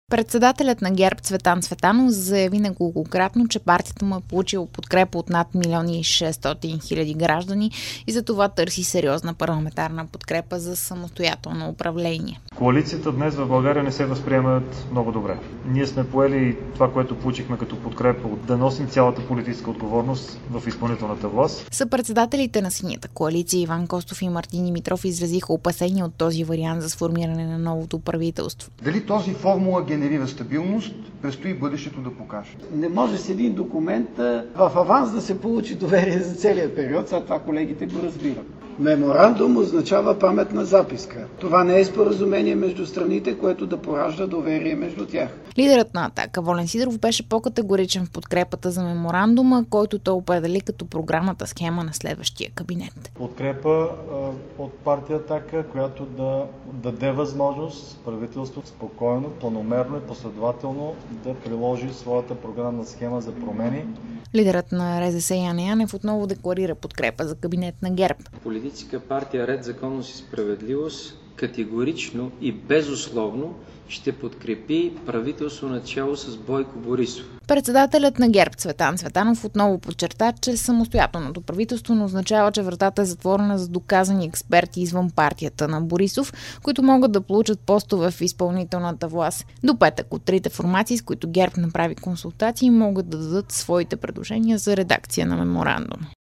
Председателят на ГЕРБ Цветан Цветанов заяви неколкократно, че партията му е получила подкрепа от над 1,6 млн. граждани и за това търси сериозна парламентарна подкрепа за самостоятелно управление. Коалицията днес в България не се възприемат много добре. Ние сме поели това, което получихме като подкрепа, да носим цялата политическа отговорност в изпълнителната власт. Съпредседателите на Синята коалиция Иван Костов и Мартин Димитров изразиха опасения от този вариант за сформиране на новото правителство. Дали този формула генерира стабилност, предстои бъдещето да покаже. Не може с един документ в аванс да се получи доверие за целия период, сега това колегите го разбират. Меморандум означава паметна записка. Това не е споразумение между страните, което да поражда доверие между тях. Лидерът на Атака Волен Сидеров беше по-категоричен в подкрепата за меморандума, който той определи като програмата схема на следващия кабинет. Подкрепа от партия Атака, която да даде възможност правителството спокойно, планомерно и последователно да приложи своята програмна схема за промени. Лидерът на РЗС Яне Янев отново декларира подкрепа за кабинет на ГЕРБ. Политическа партия Ред, законност и справедливост категорично и безусловно ще подкрепи правителство начало с Бойко Борисов. Председателят на ГЕРБ Цветан Цветанов отново подчерта, че самостоятелното правителство не означава, че вратата е затворена за доказани експерти извън партията на Борисов, които могат да получат постове в изпълнителната власт. До петък от трите формации, с които ГЕРБ направи консултации, могат да дадат своите предложения за редакция на меморандум.